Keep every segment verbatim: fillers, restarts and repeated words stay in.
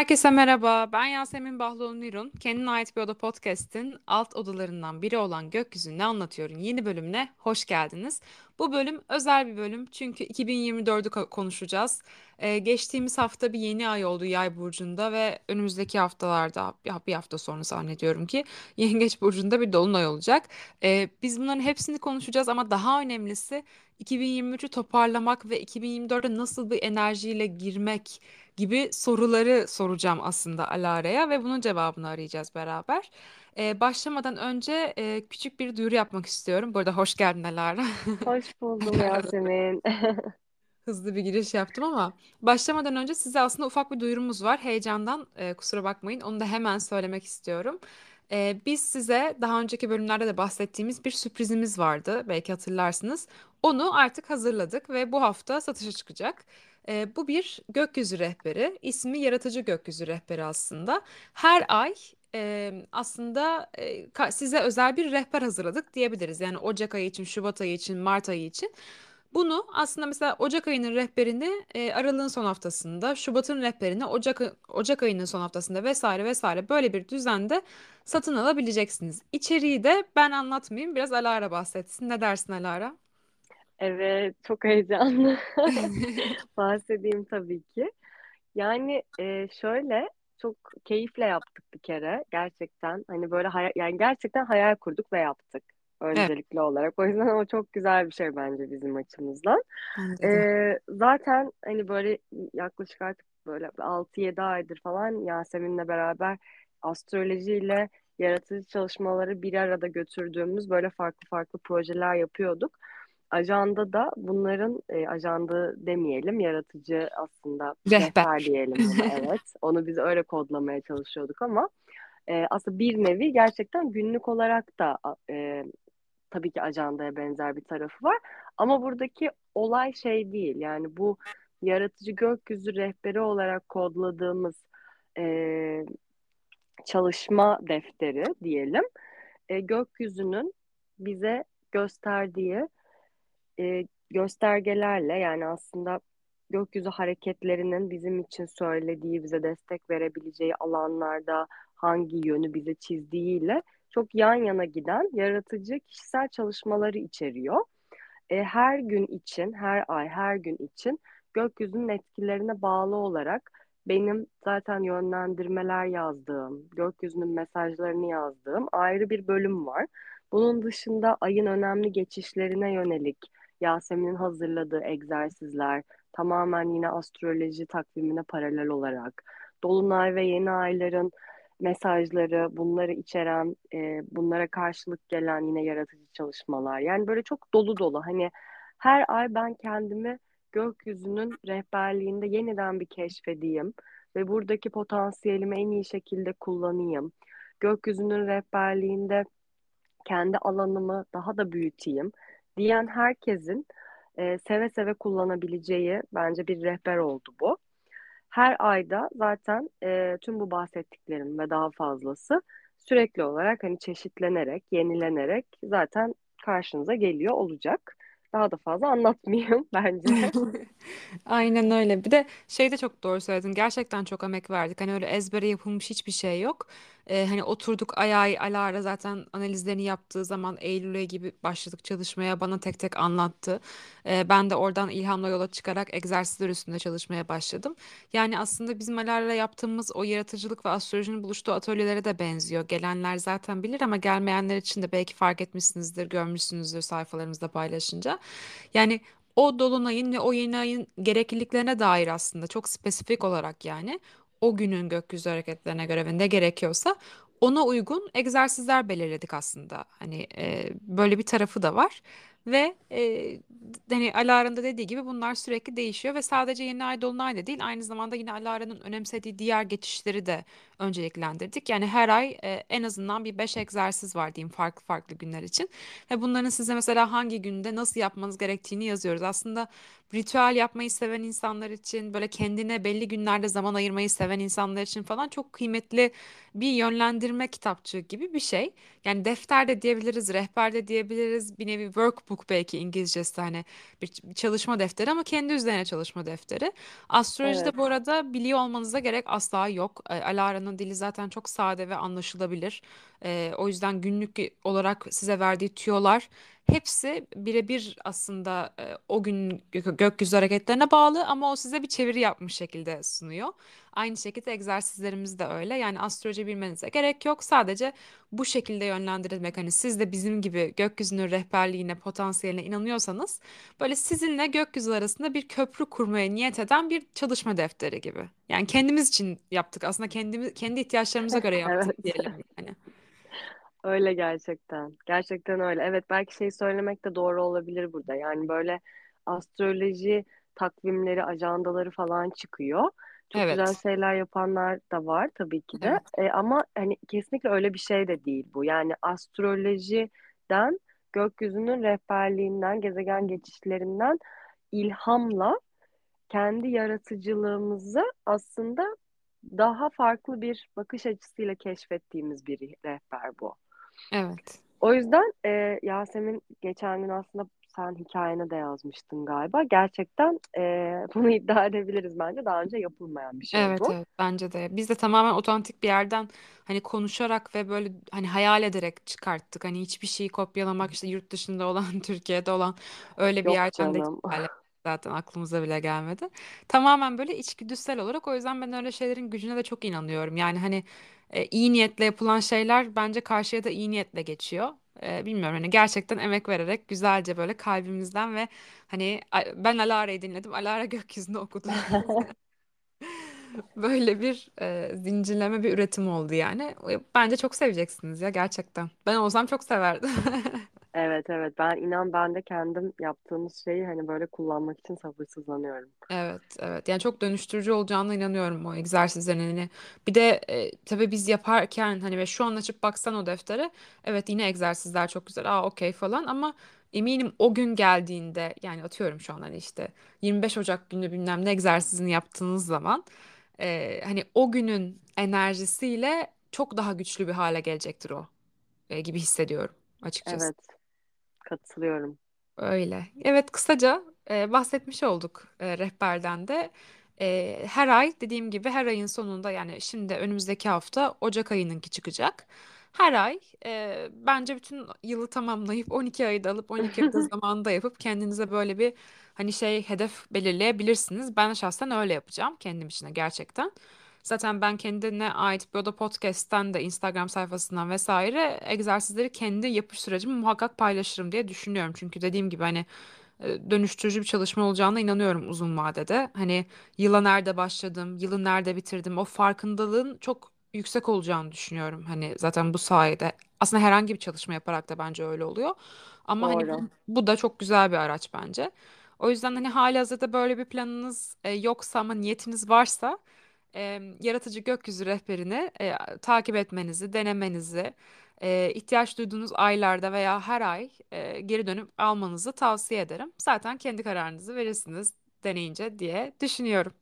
Herkese merhaba. Ben Yasemin Bahloğlu Nurun. Kendine ait bir oda podcast'in alt odalarından biri olan Gökyüzü Ne Anlatıyor'un yeni bölümüne hoş geldiniz. Bu bölüm özel bir bölüm çünkü iki bin yirmi dördü ko- konuşacağız. Ee, geçtiğimiz hafta bir yeni ay oldu Yay burcunda ve önümüzdeki haftalarda bir bir hafta sonra zannediyorum ki Yengeç burcunda bir dolunay olacak. Ee, biz bunların hepsini konuşacağız ama daha önemlisi iki bin yirmi üçü toparlamak ve iki bin yirmi dörde nasıl bir enerjiyle girmek gibi soruları soracağım aslında Alara'ya ve bunun cevabını arayacağız beraber. Ee, başlamadan önce e, küçük bir duyuru yapmak istiyorum. Bu arada hoş geldin Alara. Hoş buldum Yasemin. Hızlı bir giriş yaptım ama başlamadan önce size aslında ufak bir duyurumuz var. Heyecandan e, kusura bakmayın. Onu da hemen söylemek istiyorum. E, biz size daha önceki bölümlerde de bahsettiğimiz bir sürprizimiz vardı. Belki hatırlarsınız. Onu artık hazırladık ve bu hafta satışa çıkacak. E, bu bir gökyüzü rehberi. İsmi Yaratıcı Gökyüzü Rehberi aslında. Her ay e, aslında e, ka- size özel bir rehber hazırladık diyebiliriz. Yani Ocak ayı için, Şubat ayı için, Mart ayı için. Bunu aslında mesela Ocak ayının rehberini e, Aralık'ın son haftasında, Şubat'ın rehberini Ocak Ocak ayının son haftasında vesaire vesaire böyle bir düzende satın alabileceksiniz. İçeriği de ben anlatmayayım, biraz Alara bahsetsin. Ne dersin Alara? Evet, çok heyecanlı. Bahsedeyim tabii ki. Yani e, şöyle çok keyifle yaptık bir kere gerçekten. Hani böyle hayal, yani gerçekten hayal kurduk ve yaptık Evet, öncelikli olarak. O yüzden o çok güzel bir şey bence bizim açımızdan. bence de. E, zaten hani böyle yaklaşık artık böyle altı yedi aydır falan Yasemin'le beraber astrolojiyle yaratıcı çalışmaları bir arada götürdüğümüz böyle farklı farklı projeler yapıyorduk. Ajanda da bunların e, ajanda demeyelim, yaratıcı aslında Rehber. rehber diyelim buna, evet. Onu biz öyle kodlamaya çalışıyorduk ama e, aslında bir nevi gerçekten günlük olarak da e, tabii ki ajandaya benzer bir tarafı var. Ama buradaki olay şey değil. Yani bu yaratıcı gökyüzü rehberi olarak kodladığımız e, çalışma defteri diyelim. E, gökyüzünün bize gösterdiği e, göstergelerle, yani aslında gökyüzü hareketlerinin bizim için söylediği, bize destek verebileceği alanlarda hangi yönü bize çizdiğiyle çok yan yana giden yaratıcı kişisel çalışmaları içeriyor. E, her gün için, her ay, her gün için gökyüzünün etkilerine bağlı olarak benim zaten yönlendirmeler yazdığım, gökyüzünün mesajlarını yazdığım ayrı bir bölüm var. Bunun dışında ayın önemli geçişlerine yönelik Yasemin'in hazırladığı egzersizler, tamamen yine astroloji takvimine paralel olarak, dolunay ve yeni ayların mesajları, bunları içeren, e, bunlara karşılık gelen yine yaratıcı çalışmalar. Yani böyle çok dolu dolu. Hani her ay ben kendimi gökyüzünün rehberliğinde yeniden bir keşfedeyim ve buradaki potansiyelimi en iyi şekilde kullanayım. Gökyüzünün rehberliğinde kendi alanımı daha da büyüteyim diyen herkesin e, seve seve kullanabileceği bence bir rehber oldu bu. Her ayda zaten e, tüm bu bahsettiklerim ve daha fazlası sürekli olarak hani çeşitlenerek, yenilenerek zaten karşınıza geliyor olacak. Daha da fazla anlatmayayım bence. Aynen öyle. Bir de şey de çok doğru söyledin. Gerçekten çok emek verdik. Hani öyle ezbere yapılmış hiçbir şey yok. Ee, hani oturduk ay ay Alara zaten analizlerini yaptığı zaman Eylül'e gibi başladık çalışmaya. Bana tek tek anlattı. Ee, ben de oradan ilhamla yola çıkarak egzersizler üstünde çalışmaya başladım. Yani aslında bizim Alara'yla yaptığımız o yaratıcılık ve astrolojinin buluştuğu atölyelere de benziyor. Gelenler zaten bilir ama gelmeyenler için de belki fark etmişsinizdir, görmüşsünüzdür sayfalarımızda paylaşınca. Yani o dolunayın ve o yeni ayın gerekliliklerine dair aslında çok spesifik olarak yani o günün gökyüzü hareketlerine göre ve ne gerekiyorsa ona uygun egzersizler belirledik aslında. Hani e, böyle bir tarafı da var ve e, hani Alara'nın da dediği gibi bunlar sürekli değişiyor ve sadece yeni ay dolunay da değil, aynı zamanda yine Alara'nın önemsediği diğer geçişleri de önceliklendirdik. Yani her ay e, en azından bir beş egzersiz var diyeyim farklı farklı günler için. Ve bunların size mesela hangi günde nasıl yapmanız gerektiğini yazıyoruz. Aslında ritüel yapmayı seven insanlar için, böyle kendine belli günlerde zaman ayırmayı seven insanlar için falan çok kıymetli bir yönlendirme kitapçığı gibi bir şey. Yani defter de diyebiliriz, rehber de diyebiliriz, bir nevi notebook, belki İngilizcesi hani bir ç- çalışma defteri ama kendi üzerine çalışma defteri. Astrolojide Evet. bu arada biliyor olmanıza gerek asla yok. E, Alara'nın dili zaten çok sade ve anlaşılabilir. E, o yüzden günlük olarak size verdiği tüyolar hepsi birebir aslında e, o gün gö- gökyüzü hareketlerine bağlı ama o size bir çeviri yapmış şekilde sunuyor. Aynı şekilde egzersizlerimiz de öyle. Yani astroloji bilmenize gerek yok. Sadece bu şekilde yönlendirilmek. Hani siz de bizim gibi gökyüzünün rehberliğine, potansiyeline inanıyorsanız böyle sizinle gökyüzü arasında bir köprü kurmaya niyet eden bir çalışma defteri gibi. Yani kendimiz için yaptık. Aslında kendimiz kendi ihtiyaçlarımıza göre yaptık Evet. diyelim yani. Öyle gerçekten. Gerçekten öyle. Evet, belki şey söylemek de doğru olabilir burada. Yani böyle astroloji takvimleri, ajandaları falan çıkıyor. Çok güzel Evet. şeyler yapanlar da var tabii ki de. Evet. E, ama hani kesinlikle öyle bir şey de değil bu. Yani astrolojiden, gökyüzünün rehberliğinden, gezegen geçişlerinden ilhamla kendi yaratıcılığımızı aslında daha farklı bir bakış açısıyla keşfettiğimiz bir rehber bu. Evet. O yüzden e, Yasemin, geçen gün aslında sen hikayene de yazmıştın galiba. Gerçekten e, bunu iddia edebiliriz bence. Daha önce yapılmayan bir şey Evet, bu. evet, bence de. Biz de tamamen otantik bir yerden hani konuşarak ve böyle hani hayal ederek çıkarttık. Hani hiçbir şeyi kopyalamak, işte yurt dışında olan, Türkiye'de olan öyle bir Yok yerden de hiç canım. hayal zaten aklımıza bile gelmedi. Tamamen böyle içgüdüsel olarak, o yüzden ben öyle şeylerin gücüne de çok inanıyorum. Yani hani e, iyi niyetle yapılan şeyler bence karşıya da iyi niyetle geçiyor. E, bilmiyorum, hani gerçekten emek vererek güzelce böyle kalbimizden ve hani a- ben Alara'yı dinledim. Alara gökyüzünde okudu. Böyle bir e, zincirleme bir üretim oldu yani. E, Bence çok seveceksiniz ya, gerçekten. Ben olsam çok severdim. Evet, evet, ben inan ben de kendim yaptığımız şeyi hani böyle kullanmak için sabırsızlanıyorum. Evet, evet. Yani çok dönüştürücü olacağına inanıyorum o egzersizlerin. Hani bir de e, tabii biz yaparken hani ve şu an açıp baksan o deftere, evet yine egzersizler çok güzel. Aa, okey falan, ama eminim o gün geldiğinde, yani atıyorum şu an hani işte yirmi beş Ocak günü bilmem ne egzersizini yaptığınız zaman e, hani o günün enerjisiyle çok daha güçlü bir hale gelecektir o e, gibi hissediyorum açıkçası. Evet, katılıyorum. Öyle. Evet, kısaca e, bahsetmiş olduk e, rehberden de. E, her ay dediğim gibi, her ayın sonunda, yani şimdi önümüzdeki hafta Ocak ayınınki çıkacak. Her ay e, bence bütün yılı tamamlayıp on iki ayı da alıp on iki ayı da zamanında yapıp kendinize böyle bir hani şey hedef belirleyebilirsiniz. Ben şahsen öyle yapacağım kendim için de gerçekten. Zaten ben kendine ait Boda Podcast'ten de Instagram sayfasından vesaire egzersizleri kendi yapış sürecimi muhakkak paylaşırım diye düşünüyorum. Çünkü dediğim gibi hani e, dönüştürücü bir çalışma olacağına inanıyorum uzun vadede. Hani yıla nerede başladım, yılı nerede bitirdim, o farkındalığın çok yüksek olacağını düşünüyorum. Hani zaten bu sayede aslında herhangi bir çalışma yaparak da bence öyle oluyor. Ama hani Doğru. bu, bu da çok güzel bir araç bence. O yüzden hani halihazırda böyle bir planınız e, yoksa ama niyetiniz varsa e, yaratıcı gökyüzü rehberini e, takip etmenizi, denemenizi, e, ihtiyaç duyduğunuz aylarda veya her ay e, geri dönüp almanızı tavsiye ederim. Zaten kendi kararınızı verirsiniz deneyince diye düşünüyorum.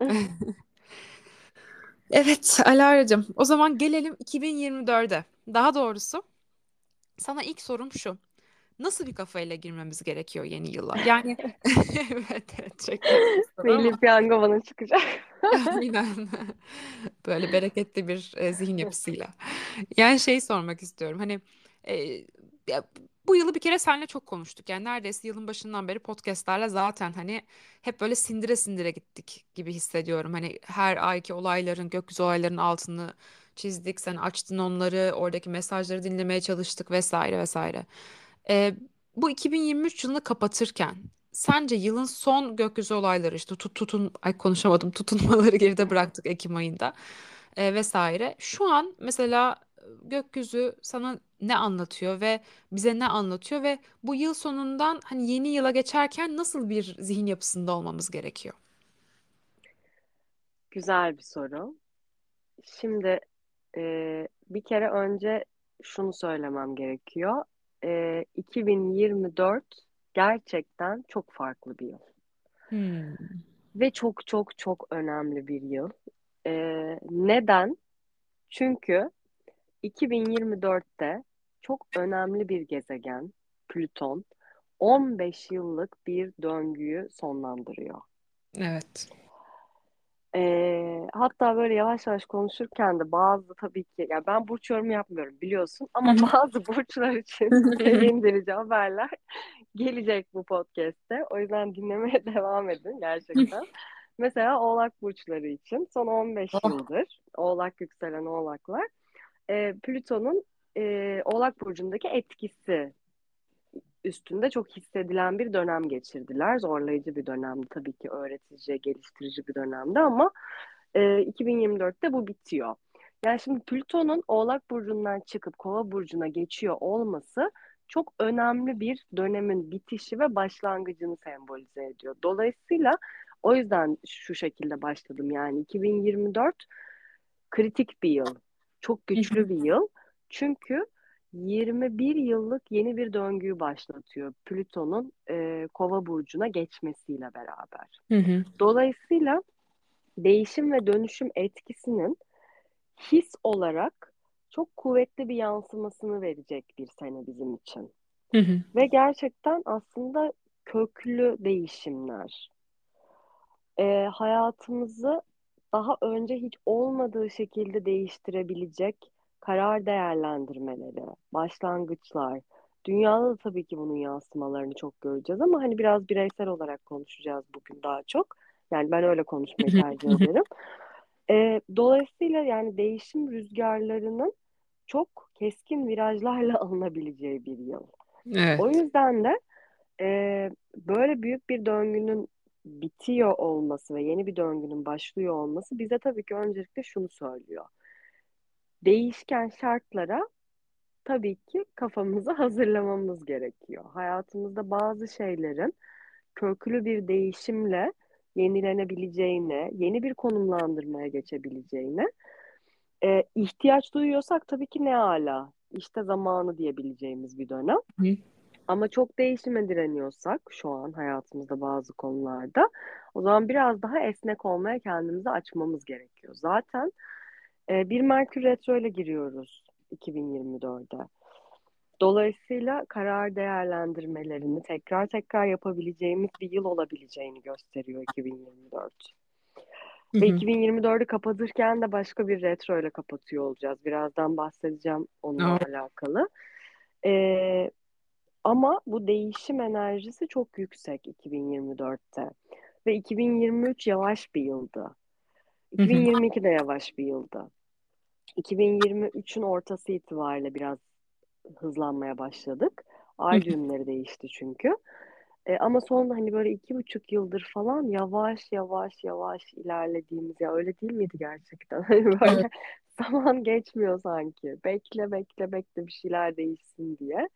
Evet, Alara'cığım. O zaman gelelim iki bin yirmi dörde. Daha doğrusu sana ilk sorum şu: nasıl bir kafayla girmemiz gerekiyor yeni yıla? Yani evet, evet, şeker bir soru Milli ama Piyango bana çıkacak. aynen. Böyle bereketli bir e, zihin yapısıyla. Yani şey sormak istiyorum. Hani e, ya, bu yılı bir kere seninle çok konuştuk. Yani neredeyse yılın başından beri podcastlerle zaten hani hep böyle sindire sindire gittik gibi hissediyorum. Hani her ayki olayların, gökyüzü olaylarının altını çizdik. Sen açtın onları, oradaki mesajları dinlemeye çalıştık vesaire vesaire. E, Bu iki bin yirmi üç yılını kapatırken sence yılın son gökyüzü olayları, işte tut, tutun ay konuşamadım tutunmaları geride bıraktık Ekim ayında e, vesaire. Şu an mesela e, gökyüzü sana ne anlatıyor ve bize ne anlatıyor ve bu yıl sonundan hani yeni yıla geçerken nasıl bir zihin yapısında olmamız gerekiyor? Güzel bir soru. Şimdi e, bir kere önce şunu söylemem gerekiyor. E, iki bin yirmi dört gerçekten çok farklı bir yıl. Hmm. Ve çok çok çok önemli bir yıl. E, neden? Çünkü iki bin yirmi dörtte çok önemli bir gezegen, Plüton, on beş yıllık bir döngüyü sonlandırıyor. Evet. Ee, hatta böyle yavaş yavaş konuşurken de bazı tabii ki ya ben burç yorumu yapmıyorum biliyorsun Hı ama hı. bazı burçlar için sevindirici haberler gelecek bu podcast'te. O yüzden dinlemeye devam edin gerçekten. Mesela Oğlak burçları için son on beş Oh. yıldır Oğlak yükselen Oğlaklar e, Plüton'un e, Oğlak burcundaki etkisi üstünde çok hissedilen bir dönem geçirdiler. Zorlayıcı bir dönemdi tabii ki, öğretici, geliştirici bir dönemdi ama e, iki bin yirmi dörtte bu bitiyor. Yani şimdi Plüton'un Oğlak Burcu'ndan çıkıp Kova Burcu'na geçiyor olması çok önemli bir dönemin bitişi ve başlangıcını sembolize ediyor. Dolayısıyla o yüzden şu şekilde başladım, yani iki bin yirmi dört kritik bir yıl, çok Hı hı. güçlü bir yıl. Çünkü yirmi bir yıllık yeni bir döngüyü başlatıyor Plüton'un e, Kova burcuna geçmesiyle beraber. Hı hı. Dolayısıyla değişim ve dönüşüm etkisinin his olarak çok kuvvetli bir yansımasını verecek bir sene bizim için. Hı hı. Ve gerçekten aslında köklü değişimler, e, hayatımızı daha önce hiç olmadığı şekilde değiştirebilecek karar değerlendirmeleri, başlangıçlar. Dünyada da tabii ki bunun yansımalarını çok göreceğiz ama hani biraz bireysel olarak konuşacağız bugün daha çok. Yani ben öyle konuşmayı Hı tercih hı. ederim. E, dolayısıyla yani değişim rüzgarlarının çok keskin virajlarla alınabileceği bir yıl. O Evet. yüzden de ee, böyle büyük bir döngünün bitiyor olması ve yeni bir döngünün başlıyor olması bize tabii ki öncelikle şunu söylüyor. Değişken şartlara tabii ki kafamızı hazırlamamız gerekiyor. Hayatımızda bazı şeylerin köklü bir değişimle yenilenebileceğine, yeni bir konumlandırmaya geçebileceğine e, ihtiyaç duyuyorsak tabii ki ne ala, işte zamanı diyebileceğimiz bir dönem. Hı Ama çok değişime direniyorsak şu an hayatımızda bazı konularda, o zaman biraz daha esnek olmaya kendimizi açmamız gerekiyor. Zaten e, bir Merkür Retro ile giriyoruz iki bin yirmi dörde. Dolayısıyla karar değerlendirmelerini tekrar tekrar yapabileceğimiz bir yıl olabileceğini gösteriyor iki bin yirmi dört. hı. Ve Hı. iki bin yirmi dördü kapatırken de başka bir retro ile kapatıyor olacağız. Birazdan bahsedeceğim onunla Oh. alakalı. Ee, Ama bu değişim enerjisi çok yüksek iki bin yirmi dörtte. Ve iki bin yirmi üç yavaş bir yıldı. Hı hı. iki bin yirmi iki de yavaş bir yıldı. iki bin yirmi üçün ortası itibariyle biraz hızlanmaya başladık. Hı Ay düğümleri değişti çünkü. E, ama son hani böyle iki buçuk yıldır falan yavaş yavaş yavaş ilerlediğimiz, ya öyle değil miydi gerçekten? Hani Evet. böyle zaman geçmiyor sanki. Bekle bekle bekle bir şeyler değişsin diye.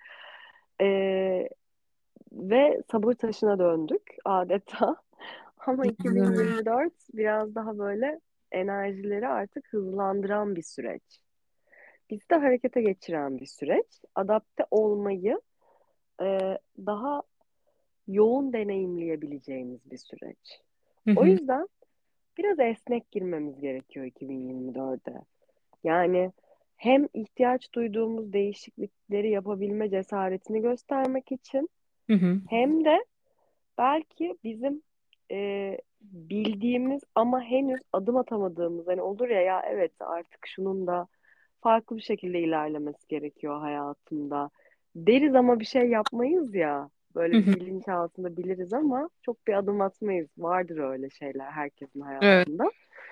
E, Ve sabır taşına döndük adeta. Ama Evet. iki bin yirmi dört biraz daha böyle enerjileri artık hızlandıran bir süreç. Bizi de harekete geçiren bir süreç. Adapte olmayı e, daha yoğun deneyimleyebileceğimiz bir süreç. Hı O hı. yüzden biraz esnek girmemiz gerekiyor iki bin yirmi dörde. Yani hem ihtiyaç duyduğumuz değişiklikleri yapabilme cesaretini göstermek için Hı hı. hem de belki bizim e, bildiğimiz ama henüz adım atamadığımız, hani olur ya, ya evet artık şunun da farklı bir şekilde ilerlemesi gerekiyor hayatımda deriz ama bir şey yapmayız ya. Hı Böyle bir hı. bilinç altında biliriz ama çok bir adım atmayız. Vardır öyle şeyler herkesin Evet. hayatında.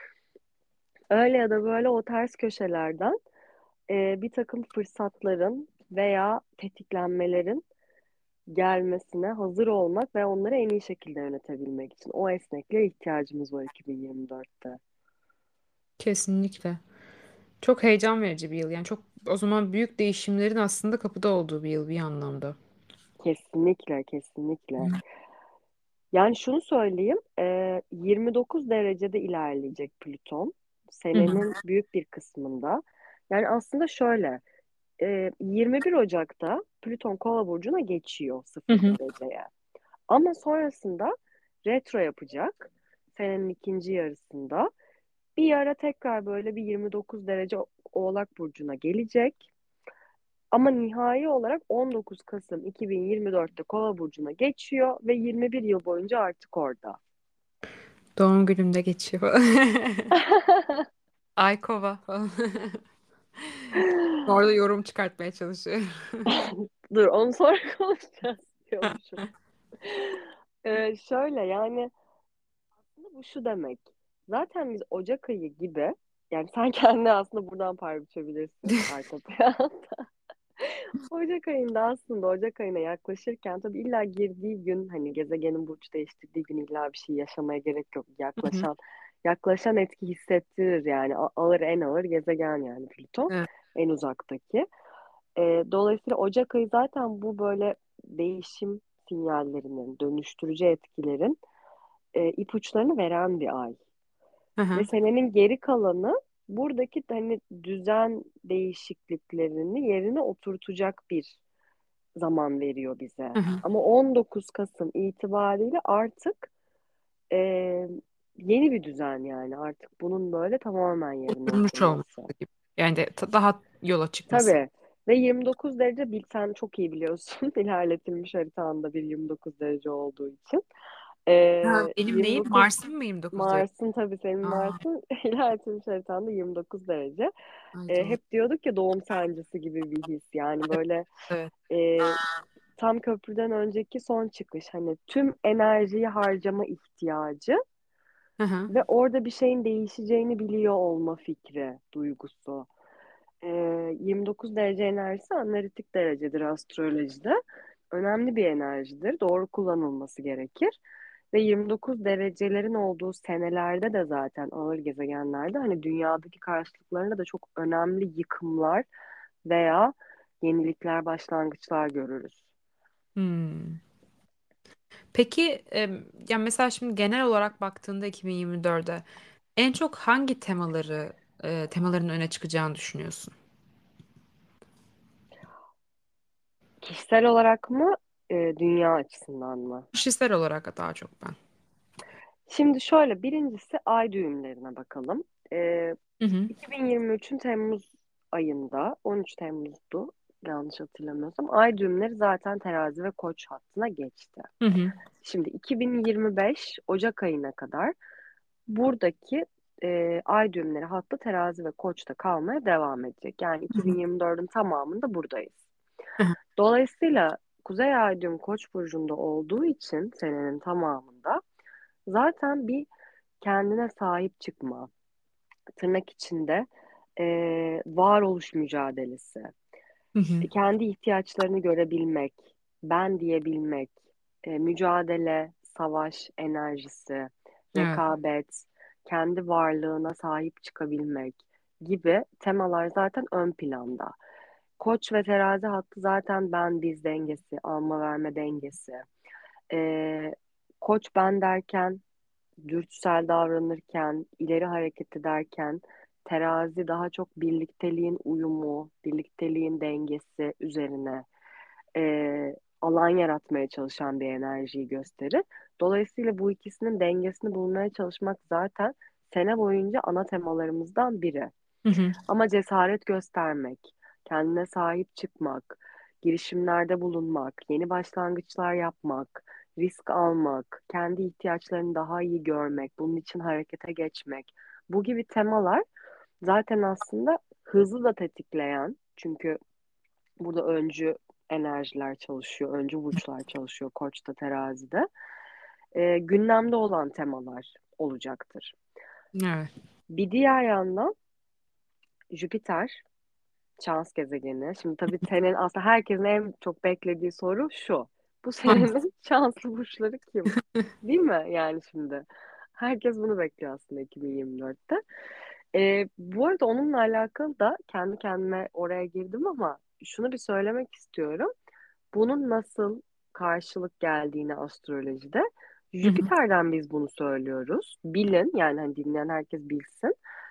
Öyle ya da böyle o ters köşelerden e, bir takım fırsatların veya tetiklenmelerin gelmesine hazır olmak ve onları en iyi şekilde yönetebilmek için o esnekliğe ihtiyacımız var iki bin yirmi dörtte. Kesinlikle. Çok heyecan verici bir yıl. Yani çok o zaman büyük değişimlerin aslında kapıda olduğu bir yıl bir anlamda. Kesinlikle, kesinlikle. Yani şunu söyleyeyim, e, yirmi dokuz derecede ilerleyecek Plüton Hı hı. senenin büyük bir kısmında. Yani aslında şöyle, e, yirmi bir Ocak'ta Plüton Kova burcuna geçiyor Hı sıfır hı. dereceye. Ama sonrasında retro yapacak senenin ikinci yarısında. Bir ara tekrar böyle bir yirmi dokuz derece Oğlak burcuna gelecek. Ama nihai olarak on dokuz Kasım iki bin yirmi dörtte Kova burcuna geçiyor ve yirmi bir yıl boyunca artık orada. Doğum günümde geçiyor. Ay kova falan. Orada yorum çıkartmaya çalışıyor. Dur, onu sonra konuşacağız diyormuşum. Ee, şöyle yani, aslında bu şu demek. Zaten biz Ocak ayı gibi, yani sen kendine aslında buradan pay biçebilirsin arka planda. Ocak ayında, aslında Ocak ayına yaklaşırken tabii illa girdiği gün, hani gezegenin burç değiştirdiği gün illa bir şey yaşamaya gerek yok. Hı hı. Yaklaşan yaklaşan etki hissettirir yani. A- Ağır, en ağır gezegen yani Plüton. Evet. En uzaktaki. Ee, dolayısıyla Ocak ayı zaten bu böyle değişim sinyallerinin, dönüştürücü etkilerin e, ipuçlarını veren bir ay. Hı Ve hı. senenin geri kalanı buradaki hani düzen değişikliklerini yerine oturtacak bir zaman veriyor bize. Hı hı. Ama on dokuz Kasım itibariyle artık e, yeni bir düzen, yani artık bunun böyle tamamen yerine Oturmuş olması oturması. gibi. Yani de ta- daha yola çıkması. Tabii. Ve yirmi dokuz derece, bil, sen çok iyi biliyorsun ilerletilmiş haritanda bir yirmi dokuz derece olduğu için. Ha, Ee, benim neyim? yirmi dokuz Mars'ım mı yirmi dokuz derece? Mars'ın, tabii senin Aa, Mars'ın ilerletilmiş haritanda yirmi dokuz derece. ay Ee, doğru. hep diyorduk ya, doğum sancısı gibi bir his. Yani böyle Evet. e, tam köprüden önceki son çıkış. Hani tüm enerjiyi harcama ihtiyacı Hı hı. ve orada bir şeyin değişeceğini biliyor olma fikri, duygusu. Ee, yirmi dokuz derece enerjisi analitik derecedir astrolojide. Önemli bir enerjidir. Doğru kullanılması gerekir. Ve yirmi dokuz derecelerin olduğu senelerde de zaten ağır gezegenlerde hani dünyadaki karşılıklarında da çok önemli yıkımlar veya yenilikler, başlangıçlar görürüz. Hmm. Peki em, ya mesela şimdi genel olarak baktığında iki bin yirmi dörde en çok hangi temaları e, temaların öne çıkacağını düşünüyorsun? Kişisel olarak mı, e, dünya açısından mı? Kişisel olarak daha çok ben. Şimdi şöyle, birincisi ay düğümlerine bakalım. Ee, Hı hı. iki bin yirmi üçün Temmuz ayında, on üç Temmuz'du yanlış hatırlamıyorsam, ay düğümleri zaten terazi ve koç hattına geçti. Hı hı. Şimdi iki bin yirmi beş Ocak ayına kadar buradaki e, ay düğümleri hattı terazi ve koçta kalmaya devam edecek. Yani Hı hı. iki bin yirmi dördün tamamında buradayız. Hı hı. Dolayısıyla Kuzey Ay düğüm Koç burcunda olduğu için senenin tamamında zaten bir kendine sahip çıkma, tırnak içinde e, varoluş mücadelesi, Hı hı. e, kendi ihtiyaçlarını görebilmek, ben diyebilmek, e, mücadele, savaş enerjisi, Evet. rekabet, kendi varlığına sahip çıkabilmek gibi temalar zaten ön planda. Koç ve terazi hattı zaten ben biz dengesi, alma verme dengesi. E, Koç ben derken, dürtüsel davranırken, ileri hareket ederken, terazi daha çok birlikteliğin uyumu, birlikteliğin dengesi üzerine e, alan yaratmaya çalışan bir enerjiyi gösterir. Dolayısıyla bu ikisinin dengesini bulmaya çalışmak zaten sene boyunca ana temalarımızdan biri. Hı hı. Ama cesaret göstermek, kendine sahip çıkmak, girişimlerde bulunmak, yeni başlangıçlar yapmak, risk almak, kendi ihtiyaçlarını daha iyi görmek, bunun için harekete geçmek. Bu gibi temalar zaten aslında hızı da tetikleyen, çünkü burada öncü enerjiler çalışıyor, öncü burçlar çalışıyor Koç'ta, Terazi'de. Ee, gündemde olan temalar olacaktır. Evet. Bir diğer yandan Jüpiter, şans gezegeni. Şimdi tabii senin, aslında herkesin en çok beklediği soru şu: bu Hangisi? senenin şanslı burçları kim? Değil mi? Yani şimdi herkes bunu bekliyor aslında iki bin yirmi dörtte. Ee, bu arada onunla alakalı da kendi kendime oraya girdim ama şunu bir söylemek istiyorum. Bunun nasıl karşılık geldiğini astrolojide, Hı hı. Jüpiter'den biz bunu söylüyoruz. Bilin, yani hani dinleyen herkes bilsin.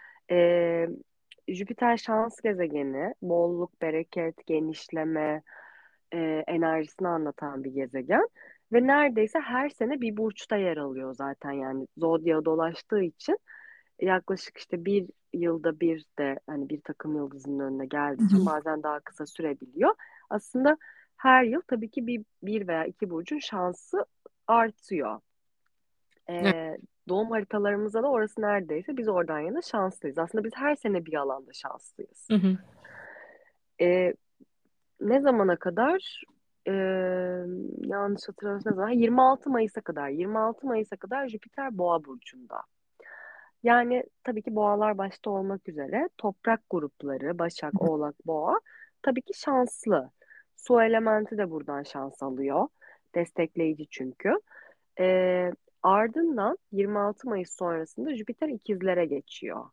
Ee, Jüpiter şans gezegeni, bolluk, bereket, genişleme e, enerjisini anlatan bir gezegen. Ve neredeyse her sene bir burçta yer alıyor zaten, yani zodya dolaştığı için yaklaşık işte bir yılda bir de hani bir takım yıldızının önüne geldiği Hı için hı. bazen daha kısa sürebiliyor. Aslında her yıl tabii ki bir, bir veya iki burcun şansı artıyor. Evet. Ee, doğum haritalarımızda da orası neredeyse biz oradan yana şanslıyız. Aslında biz her sene bir alanda şanslıyız. Hı hı. Ee, ne zamana kadar? Ee, yanlış hatırlamıyorsam ne zaman? yirmi altı Mayıs'a kadar. yirmi altı Mayıs'a kadar Jüpiter Boğa burcunda. Yani tabii ki boğalar başta olmak üzere toprak grupları Başak, Oğlak, Boğa tabii ki şanslı. Su elementi de buradan şans alıyor. Destekleyici çünkü. Ee, ardından yirmi altı Mayıs sonrasında Jüpiter ikizlere geçiyor.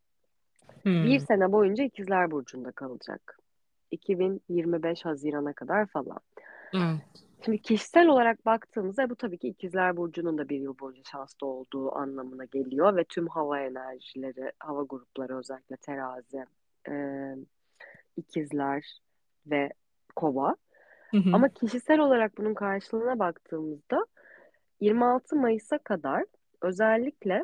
Bir Hmm. sene boyunca ikizler burcunda kalacak. iki bin yirmi beş Haziran'a kadar falan. Evet. Şimdi kişisel olarak baktığımızda bu tabii ki İkizler Burcu'nun da bir yıl boyunca şanslı olduğu anlamına geliyor ve tüm hava enerjileri, hava grupları özellikle terazi, e, ikizler ve kova. Hı hı. Ama kişisel olarak bunun karşılığına baktığımızda yirmi altı Mayıs'a kadar özellikle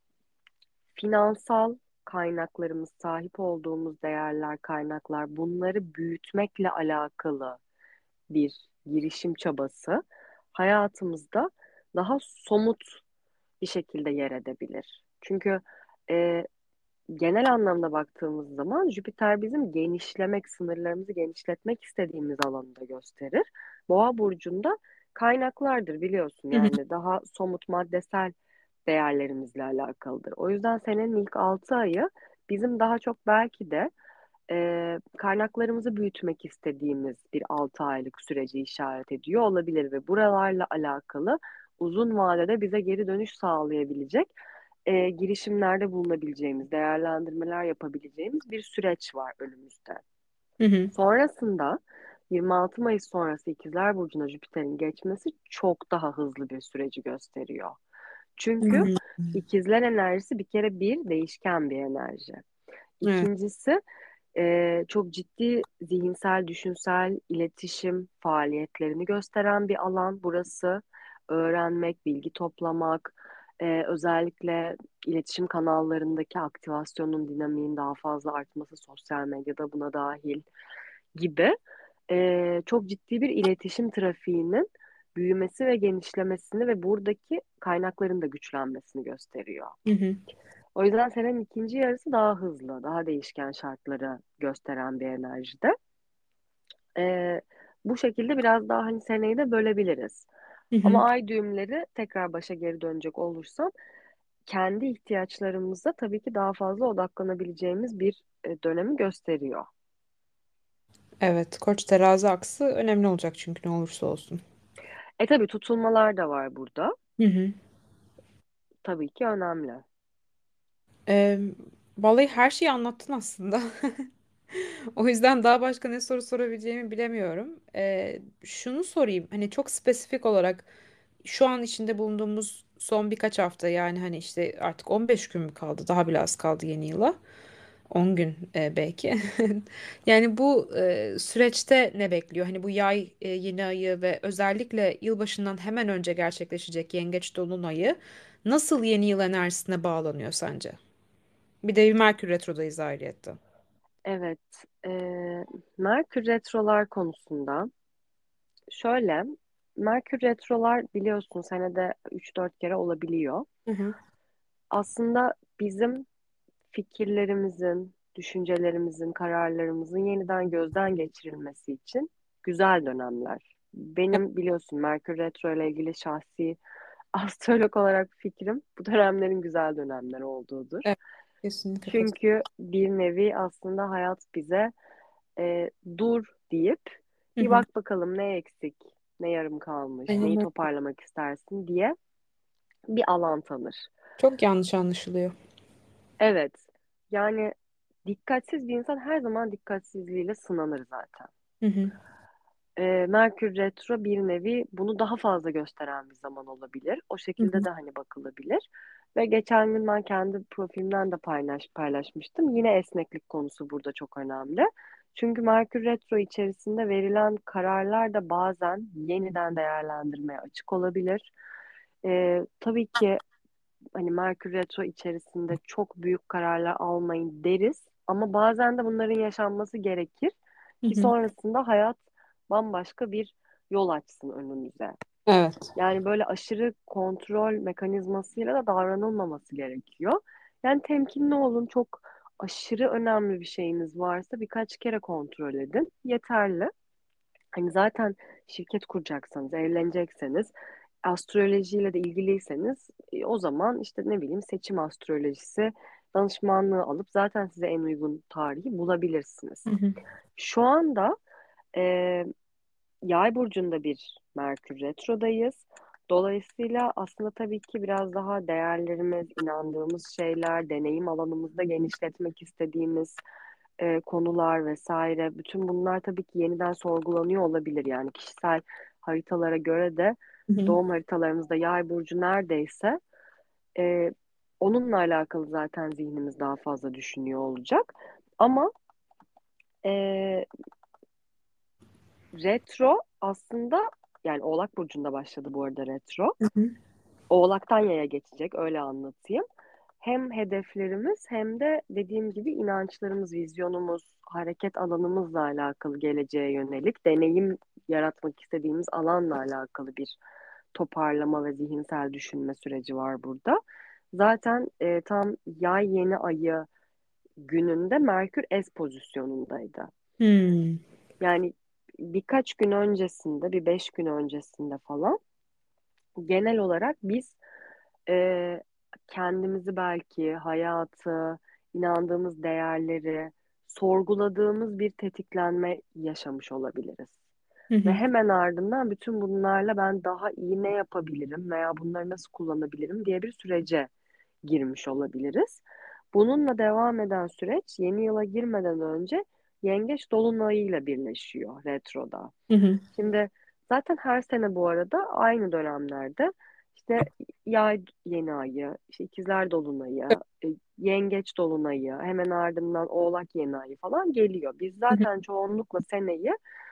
finansal kaynaklarımız, sahip olduğumuz değerler, kaynaklar bunları büyütmekle alakalı bir girişim çabası hayatımızda daha somut bir şekilde yer edebilir. Çünkü e, genel anlamda baktığımız zaman Jüpiter bizim genişlemek, sınırlarımızı genişletmek istediğimiz alanı da gösterir. Boğa burcunda kaynaklardır biliyorsun Hı hı. yani daha somut maddesel değerlerimizle alakalıdır. O yüzden senenin ilk altı ayı bizim daha çok belki de e, kaynaklarımızı büyütmek istediğimiz bir altı aylık süreci işaret ediyor olabilir ve buralarla alakalı uzun vadede bize geri dönüş sağlayabilecek e, girişimlerde bulunabileceğimiz, değerlendirmeler yapabileceğimiz bir süreç var önümüzde. Hı hı. Sonrasında yirmi altı Mayıs sonrası İkizler Burcu'na Jüpiter'in geçmesi çok daha hızlı bir süreci gösteriyor. Çünkü Hı. ikizler enerjisi bir kere bir değişken bir enerji. Evet. İkincisi e, çok ciddi zihinsel, düşünsel, iletişim faaliyetlerini gösteren bir alan burası. Öğrenmek, bilgi toplamak, e, özellikle iletişim kanallarındaki aktivasyonun, dinamiğin daha fazla artması, sosyal medyada buna dahil gibi e, çok ciddi bir iletişim trafiğinin büyümesi ve genişlemesini ve buradaki kaynakların da güçlenmesini gösteriyor. Hı hı. O yüzden senenin ikinci yarısı daha hızlı, daha değişken şartları gösteren bir enerjide. Ee, bu şekilde biraz daha hani seneyi de bölebiliriz. Hı hı. Ama ay düğümleri tekrar başa geri dönecek olursam kendi ihtiyaçlarımıza tabii ki daha fazla odaklanabileceğimiz bir e, dönemi gösteriyor. Evet. Koç terazi aksı önemli olacak çünkü ne olursa olsun. E tabii tutulmalar da var burada. Hı hı. Tabii ki önemli. Ee, Vallahi her şeyi anlattın aslında. O yüzden daha başka ne soru sorabileceğimi bilemiyorum. Ee, şunu sorayım. Hani çok spesifik olarak şu an içinde bulunduğumuz son birkaç hafta yani hani işte artık on beş gün mü kaldı? Daha bile az kaldı yeni yıla. on gün e, belki. Yani bu e, süreçte ne bekliyor? Hani bu yay e, yeni ayı ve özellikle yılbaşından hemen önce gerçekleşecek Yengeç Dolunay'ı nasıl yeni yıl enerjisine bağlanıyor sence? Bir de bir Merkür Retro'dayız ayrıyette. Evet, e, Merkür retrolar konusunda şöyle, Merkür retrolar biliyorsun senede üç dört kere olabiliyor. Hı hı. Aslında bizim fikirlerimizin, düşüncelerimizin, kararlarımızın yeniden gözden geçirilmesi için güzel dönemler. Benim biliyorsun Merkür Retro ile ilgili şahsi astrolog olarak fikrim bu dönemlerin güzel dönemler olduğudur. Evet, kesinlikle katılıyorum. Çünkü bir nevi aslında hayat bize e, dur deyip Hı bir hı. bak bakalım ne eksik, ne yarım kalmış, Aynen neyi öyle. toparlamak istersin diye bir alan tanır. Çok yanlış anlaşılıyor. Evet, yani dikkatsiz bir insan her zaman dikkatsizliğiyle sınanır zaten. Hı hı. Ee, Merkür Retro bir nevi bunu daha fazla gösteren bir zaman olabilir. O Hı hı. şekilde de hani bakılabilir. Ve geçen gün ben kendi profilimden de paylaş, paylaşmıştım. Yine esneklik konusu burada çok önemli. Çünkü Merkür Retro içerisinde verilen kararlar da bazen yeniden değerlendirmeye açık olabilir. Ee, tabii ki hani Merkür Retro içerisinde çok büyük kararlar almayın deriz. Ama bazen de bunların yaşanması gerekir Hı ki hı. sonrasında hayat bambaşka bir yol açsın önümüze. Evet. Yani böyle aşırı kontrol mekanizmasıyla da davranılmaması gerekiyor. Yani temkinli olun. Çok aşırı önemli bir şeyiniz varsa birkaç kere kontrol edin. Yeterli. Hani zaten şirket kuracaksanız, evlenecekseniz, astrolojiyle de ilgiliyseniz e, o zaman işte ne bileyim seçim astrolojisi danışmanlığı alıp zaten size en uygun tarihi bulabilirsiniz. Hı hı. Şu anda e, Yay burcunda bir Merkür retrodayız. Dolayısıyla aslında tabii ki biraz daha değerlerimiz, inandığımız şeyler, deneyim alanımızda genişletmek istediğimiz e, konular vesaire, bütün bunlar tabii ki yeniden sorgulanıyor olabilir. Yani kişisel haritalara göre de Hı hı. doğum haritalarımızda Yay burcu neredeyse e, onunla alakalı zaten zihnimiz daha fazla düşünüyor olacak. Ama e, retro aslında, yani Oğlak Burcu'nda başladı bu arada retro. Hı hı. Oğlak'tan Yay'a geçecek, öyle anlatayım. Hem hedeflerimiz hem de dediğim gibi inançlarımız, vizyonumuz, hareket alanımızla alakalı geleceğe yönelik deneyim yaratmak istediğimiz alanla alakalı bir toparlama ve zihinsel düşünme süreci var burada. Zaten e, tam Yay yeni ayı gününde Merkür S pozisyonundaydı. Hmm. Yani birkaç gün öncesinde, bir beş gün öncesinde falan genel olarak biz e, kendimizi belki, hayatı, inandığımız değerleri sorguladığımız bir tetiklenme yaşamış olabiliriz. Hı Ve hı. hemen ardından bütün bunlarla ben daha iyi ne yapabilirim veya bunları nasıl kullanabilirim diye bir sürece girmiş olabiliriz. Bununla devam eden süreç yeni yıla girmeden önce Yengeç Dolunay'ıyla birleşiyor retroda. Hı hı. Şimdi zaten her sene bu arada aynı dönemlerde işte Yay yeni ayı, işte İkizler Dolunayı, e, Yengeç Dolunayı, hemen ardından Oğlak yeni ayı falan geliyor. Biz Hı hı. zaten çoğunlukla seneyi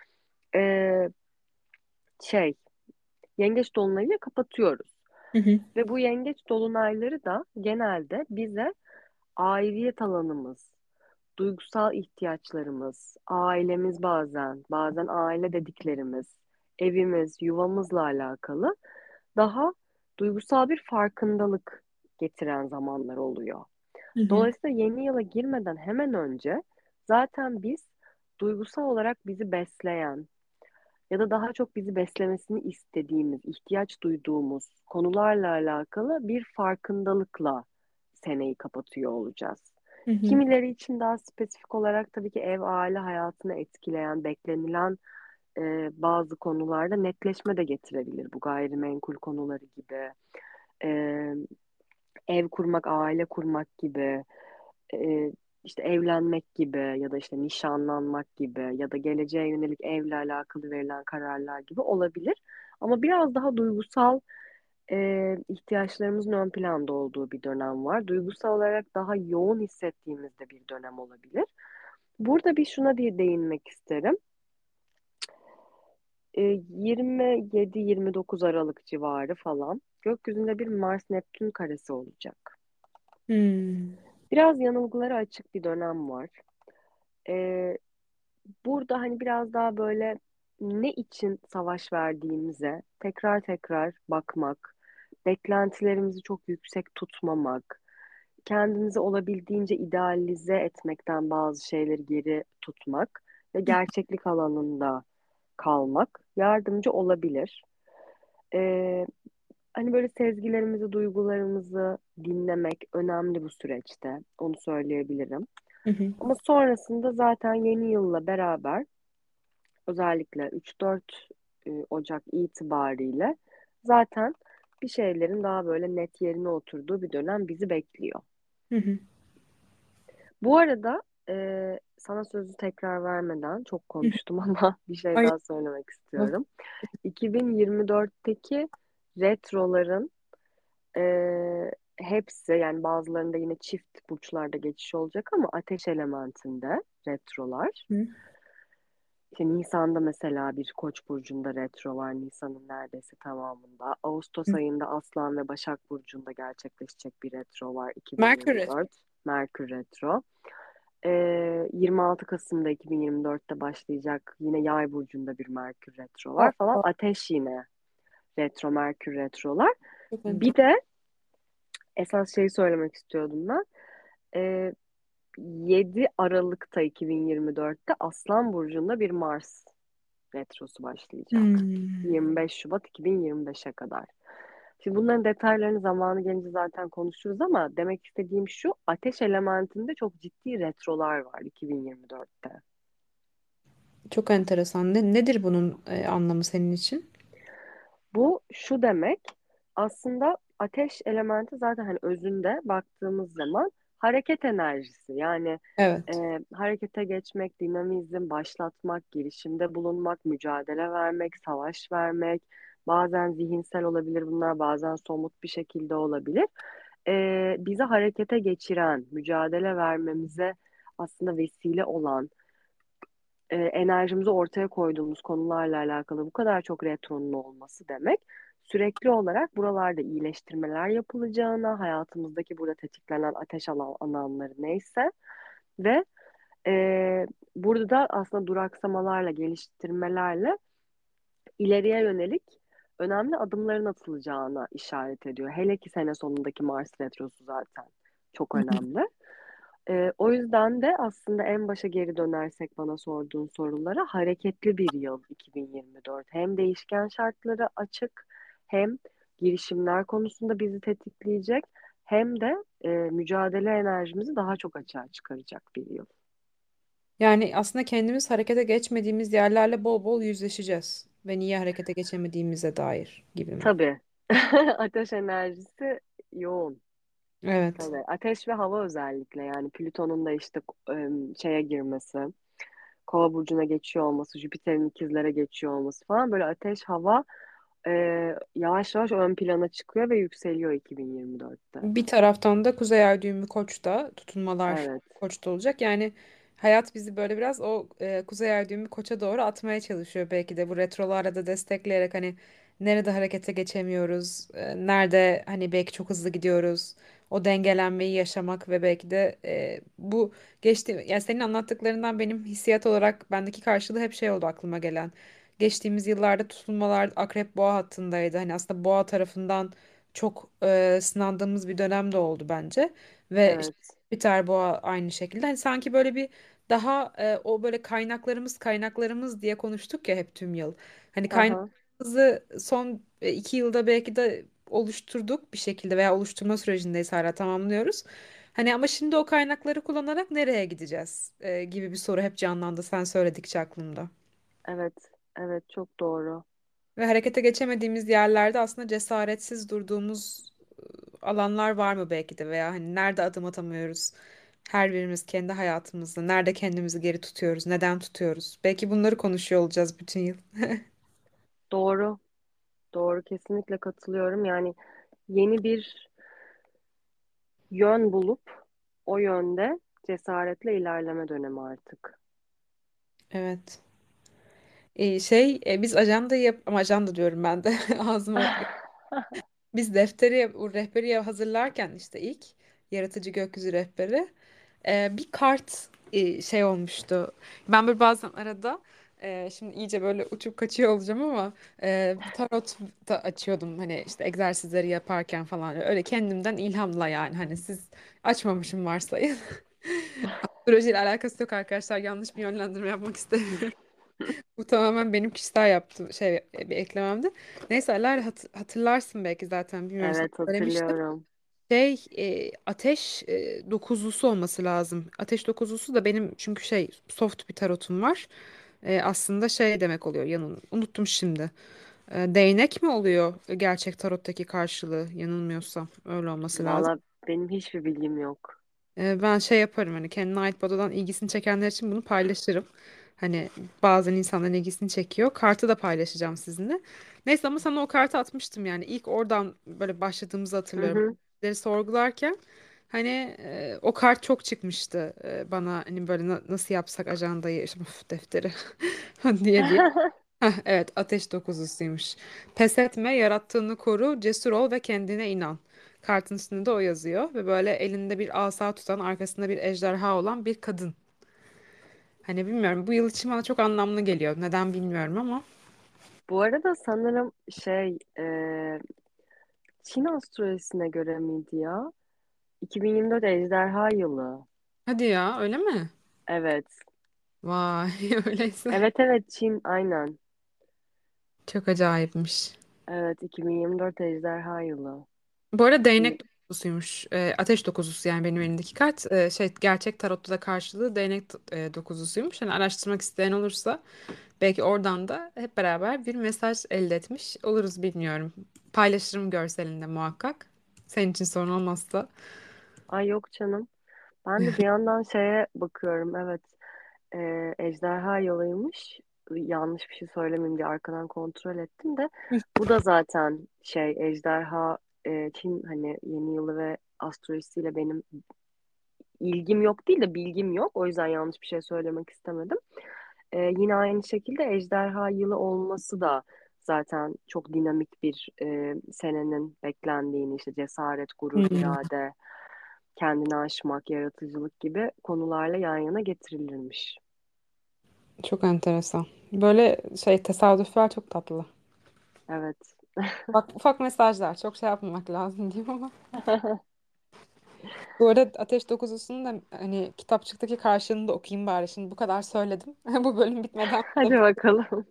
e, şey Yengeç Dolunay'ı kapatıyoruz. Hı hı. Ve bu Yengeç Dolunayları da genelde bize aidiyet alanımız, duygusal ihtiyaçlarımız, ailemiz bazen, bazen aile dediklerimiz, evimiz, yuvamızla alakalı daha duygusal bir farkındalık getiren zamanlar oluyor. Hı hı. Dolayısıyla yeni yıla girmeden hemen önce zaten biz duygusal olarak bizi besleyen ya da daha çok bizi beslemesini istediğimiz, ihtiyaç duyduğumuz konularla alakalı bir farkındalıkla seneyi kapatıyor olacağız. Hı hı. Kimileri için daha spesifik olarak tabii ki ev, aile hayatını etkileyen, beklenilen e, bazı konularda netleşme de getirebilir. Bu gayrimenkul konuları gibi, e, ev kurmak, aile kurmak gibi, e, işte evlenmek gibi ya da işte nişanlanmak gibi ya da geleceğe yönelik evle alakalı verilen kararlar gibi olabilir. Ama biraz daha duygusal e, ihtiyaçlarımızın ön planda olduğu bir dönem var. Duygusal olarak daha yoğun hissettiğimiz de bir dönem olabilir. Burada bir şuna diye değinmek isterim. E, yirmi yedi yirmi dokuz Aralık civarı falan gökyüzünde bir Mars-Neptün karesi olacak. Hmm. Biraz yanılgılara açık bir dönem var. E, Burada hani biraz daha böyle ne için savaş verdiğimize tekrar tekrar bakmak, beklentilerimizi çok yüksek tutmamak, kendimizi olabildiğince idealize etmekten bazı şeyleri geri tutmak ve gerçeklik alanında kalmak yardımcı olabilir. Ee, Hani böyle sezgilerimizi, duygularımızı dinlemek önemli bu süreçte. Onu söyleyebilirim. Hı hı. Ama sonrasında zaten yeni yılla beraber özellikle üç dört e, Ocak itibariyle zaten bir şeylerin daha böyle net yerine oturduğu bir dönem bizi bekliyor. Hı hı. Bu arada e, sana sözü tekrar vermeden çok Hı hı. konuştum ama bir şey Ay, daha söylemek istiyorum. iki bin yirmi dörtteki retroların e, hepsi, yani bazılarında yine çift burçlarda geçiş olacak ama ateş elementinde retrolar. hı. İşte Nisan'da mesela bir Koç burcunda retro var, Nisan'ın neredeyse tamamında. Ağustos Hı. ayında Aslan ve Başak burcunda gerçekleşecek bir retro var, Merkür Retro. iki bin yirmi dört. Merkür retro. Ee, yirmi altı Kasım'da iki bin yirmi dörtte başlayacak yine Yay burcunda bir Merkür retro Aa, var falan. aa, Ateş yine retro, Merkür retrolar. çok Bir enteresan. de esas şeyi söylemek istiyordum ben. Ee, yedi Aralık'ta iki bin yirmi dörtte Aslan burcunda bir Mars retrosu başlayacak. Hmm. yirmi beş Şubat iki bin yirmi beşe kadar. Şimdi bunların detaylarını zamanı gelince zaten konuşuruz ama demek istediğim şu, ateş elementinde çok ciddi retrolar var iki bin yirmi dörtte. Çok enteresan. Ne, nedir bunun e, anlamı senin için? Bu şu demek, aslında ateş elementi zaten hani özünde baktığımız zaman hareket enerjisi. Yani Evet. e, harekete geçmek, dinamizm, başlatmak, girişimde bulunmak, mücadele vermek, savaş vermek, bazen zihinsel olabilir bunlar, bazen somut bir şekilde olabilir. E, bizi harekete geçiren, mücadele vermemize aslında vesile olan, e, enerjimizi ortaya koyduğumuz konularla alakalı bu kadar çok retronun olması demek, sürekli olarak buralarda iyileştirmeler yapılacağına, hayatımızdaki burada tetiklenen ateş alan alanları neyse ve e, burada da aslında duraksamalarla, geliştirmelerle ileriye yönelik önemli adımların atılacağına işaret ediyor. Hele ki sene sonundaki Mars retrosu zaten çok önemli. Ee, o yüzden de aslında en başa geri dönersek bana sorduğun sorulara, hareketli bir yıl iki bin yirmi dört. Hem değişken şartları açık, hem girişimler konusunda bizi tetikleyecek, hem de e, mücadele enerjimizi daha çok açığa çıkaracak bir yıl. Yani aslında kendimiz harekete geçmediğimiz yerlerle bol bol yüzleşeceğiz. Ve niye harekete geçemediğimize dair gibi mi? Tabii ateş enerjisi yoğun. Evet. Tabii ateş ve hava özellikle, yani Plüton'un da işte e, şeye girmesi, Kova burcuna geçiyor olması, Jüpiter'in ikizlere geçiyor olması falan, böyle ateş hava e, yavaş yavaş ön plana çıkıyor ve yükseliyor iki bin yirmi dörtte. Bir taraftan da Kuzey Ay düğümü Koç'ta, tutunmalar Evet, Koç'ta olacak. Yani hayat bizi böyle biraz o e, Kuzey Ay düğümü Koç'a doğru atmaya çalışıyor belki de bu retrolarla da destekleyerek hani nerede harekete geçemiyoruz, e, nerede hani belki çok hızlı gidiyoruz. O dengelenmeyi yaşamak ve belki de e, bu geçti yani senin anlattıklarından benim hissiyat olarak bendeki karşılığı hep şey oldu aklıma gelen. Geçtiğimiz yıllarda tutulmalar Akrep Boğa hattındaydı. Hani aslında Boğa tarafından çok e, sınandığımız bir dönem de oldu bence. Ve işte evet. Peter Boğa aynı şekilde. Hani sanki böyle bir daha e, o böyle kaynaklarımız kaynaklarımız diye konuştuk ya hep tüm yıl. Hani Aha, kaynaklarımızı son e, iki yılda belki de oluşturduk bir şekilde veya oluşturma sürecindeyiz hala tamamlıyoruz. Hani ama şimdi o kaynakları kullanarak nereye gideceğiz e, gibi bir soru hep canlandı sen söyledikçe aklımda. evet, evet, çok doğru. Ve harekete geçemediğimiz yerlerde aslında cesaretsiz durduğumuz e, alanlar var mı belki de veya hani nerede adım atamıyoruz? Her birimiz kendi hayatımızda nerede kendimizi geri tutuyoruz? Neden tutuyoruz? Belki bunları konuşuyor olacağız bütün yıl. Doğru, doğru, kesinlikle katılıyorum. Yani yeni bir yön bulup o yönde cesaretle ilerleme dönemi artık. Evet. E, şey e, biz ajandayı yap ama ajanda diyorum ben de ağzıma. Biz defteri, o rehberi hazırlarken işte ilk yaratıcı gökyüzü rehberi e, bir kart e, şey olmuştu. Ben böyle bazen arada e, şimdi iyice böyle uçup kaçıyor olacağım ama e, tarot da açıyordum hani işte egzersizleri yaparken falan öyle kendimden ilhamla yani hani siz açmamışım varsayın. Astrolojiyle alakası yok arkadaşlar yanlış bir yönlendirme yapmak istemiyorum. Bu tamamen benim kişisel yaptığım şey e, bir eklememdi. Neyse Alar hat- hatırlarsın belki zaten bilmiyorum sana Evet, söylemiştim. hatırlıyorum. Şey e, ateş e, dokuzlusu olması lazım. Ateş dokuzlusu da benim çünkü şey soft bir tarotum var. E, aslında şey demek oluyor yanın unuttum şimdi. E, değnek mi oluyor gerçek tarottaki karşılığı yanılmıyorsam öyle olması lazım. Valla benim hiçbir bilgim yok. E, ben şey yaparım hani kendine ait bododan ilgisini çekenler için bunu paylaşırım. Hani bazen insanların ilgisini çekiyor. Kartı da paylaşacağım sizinle. Neyse ama sana o kartı atmıştım yani. İlk oradan böyle başladığımızı Hı hatırlıyorum. hı, Leri sorgularken Hani e, o kart çok çıkmıştı e, bana, hani böyle na- nasıl yapsak ajandayı, işte, of, defteri diye diye. Heh, evet, ateş dokuzusuymuş. Pes etme, yarattığını koru, cesur ol ve kendine inan. Kartın üstünde de o yazıyor ve böyle elinde bir asa tutan, arkasında bir ejderha olan bir kadın. Hani bilmiyorum, bu yıl için bana çok anlamlı geliyor. Neden bilmiyorum ama. Bu arada sanırım şey e, Çin astrolojisine göre miydi ya? iki bin yirmi dört Ejderha yılı. Hadi ya, öyle mi? Evet. Vay, öyleyse. Evet evet Çin aynen. Çok acayipmiş. Evet iki bin yirmi dört Ejderha yılı. Bu arada Şimdi değnek dokuzusuymuş. Ee, ateş dokuzusu yani benim elimdeki kart. Ee, şey, gerçek tarotta da karşılığı değnek e, dokuzusuymuş. Hani araştırmak isteyen olursa belki oradan da hep beraber bir mesaj elde etmiş oluruz, bilmiyorum. Paylaşırım görselinde muhakkak. Senin için sorun olmazsa. ay yok canım. Ben de bir yandan şeye bakıyorum. Evet. E, Ejderha yılıymış. Yanlış bir şey söylemeyeyim diye arkadan kontrol ettim de. Bu da zaten şey Ejderha e, Çin hani yeni yılı ve astrolojisiyle benim ilgim yok değil de bilgim yok. O yüzden yanlış bir şey söylemek istemedim. Ee, yine aynı şekilde ejderha yılı olması da zaten çok dinamik bir e, senenin beklendiğini, işte cesaret, gurur, Hmm, irade, kendini aşmak, yaratıcılık gibi konularla yan yana getirilirmiş. çok enteresan. Böyle şey, tesadüfler çok tatlı. Evet. Bak, ufak mesajlar. Çok şey yapmamak lazım diyeyim ama. Bu arada Ateş Dokuzusu'nun da hani kitapçıktaki karşılığını da okuyayım bari. Şimdi bu kadar söyledim. Bu bölüm bitmeden. Hadi bakalım.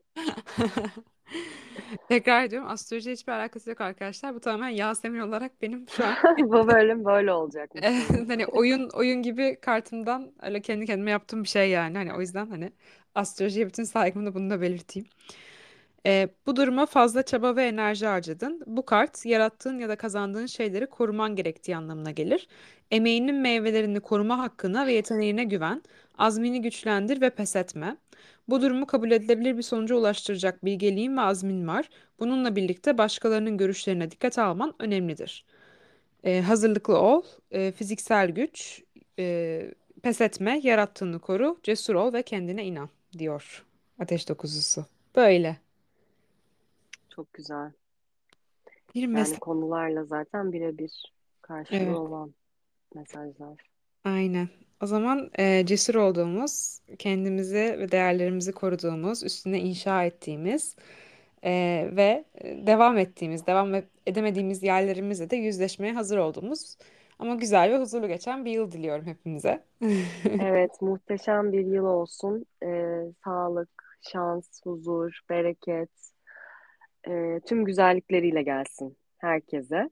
Tekrar ediyorum, astroloji hiçbir alakası yok arkadaşlar. Bu tamamen Yasemin olarak benim şu an Bu bölüm böyle olacak eh, muhtemelen. hani oyun oyun gibi kartımdan öyle kendi kendime yaptığım bir şey yani. Hani o yüzden hani astrolojiye bütün saygımı, bunu da belirteyim. Ee, bu duruma fazla çaba ve enerji harcadın. Bu kart yarattığın ya da kazandığın şeyleri koruman gerektiği anlamına gelir. Emeğinin meyvelerini koruma hakkına ve yeteneğine güven. Azmini güçlendir ve pes etme. Bu durumu kabul edilebilir bir sonuca ulaştıracak bilgeliğin ve azmin var. Bununla birlikte başkalarının görüşlerine dikkate alman önemlidir. Ee, hazırlıklı ol, e, fiziksel güç, e, pes etme, yarattığını koru, cesur ol ve kendine inan, diyor Ateş Dokuzusu. Böyle. Çok güzel. Bir Yani mesaj. konularla zaten birebir karşılığı Evet, olan mesajlar. aynen. O zaman e, cesur olduğumuz, kendimizi ve değerlerimizi koruduğumuz, üstüne inşa ettiğimiz e, ve e, devam ettiğimiz, devam e- edemediğimiz yerlerimizle de yüzleşmeye hazır olduğumuz ama güzel ve huzurlu geçen bir yıl diliyorum hepimize. Evet, muhteşem bir yıl olsun. Ee, sağlık, şans, huzur, bereket, e, tüm güzellikleriyle gelsin herkese.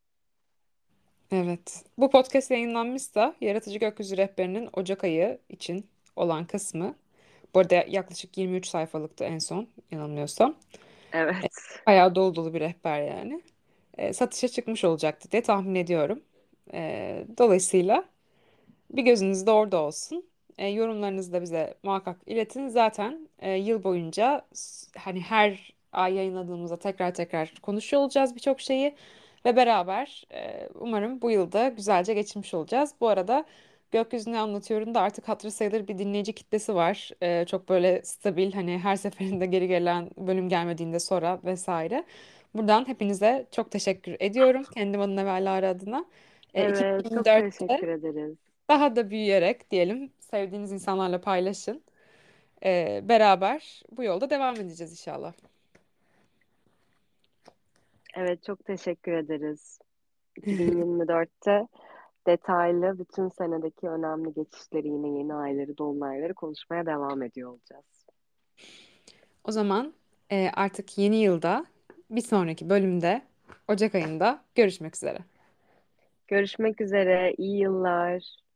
Evet. Bu podcast yayınlanmışsa Yaratıcı Gökyüzü Rehberi'nin Ocak ayı için olan kısmı, bu arada yaklaşık yirmi üç sayfalıktı en son yanılmıyorsam. Evet. Bayağı dolu dolu bir rehber yani. E, satışa çıkmış olacaktı diye tahmin ediyorum. E, dolayısıyla bir gözünüz de orada olsun. E, yorumlarınızı da bize muhakkak iletin. Zaten e, yıl boyunca s- hani her ay yayınladığımızda tekrar tekrar konuşuyor olacağız birçok şeyi. Ve beraber e, umarım bu yılda güzelce geçirmiş olacağız. Bu arada Gökyüzü'nü anlatıyorum da artık hatırı sayılır bir dinleyici kitlesi var. E, çok böyle stabil, hani her seferinde geri gelen, bölüm gelmediğinde sonra vesaire. Buradan hepinize çok teşekkür ediyorum. Kendim adına ve Alara adına. E, Evet, çok iki bin yirmi dörtte teşekkür ederiz. daha da büyüyerek diyelim, sevdiğiniz insanlarla paylaşın. Ee, beraber bu yolda devam edeceğiz inşallah. Evet, çok teşekkür ederiz. iki bin yirmi dörtte detaylı bütün senedeki önemli geçişleri, yine yeni ayları, dolunayları konuşmaya devam ediyor olacağız. O zaman e, artık yeni yılda, bir sonraki bölümde, Ocak ayında görüşmek üzere. Görüşmek üzere, iyi yıllar.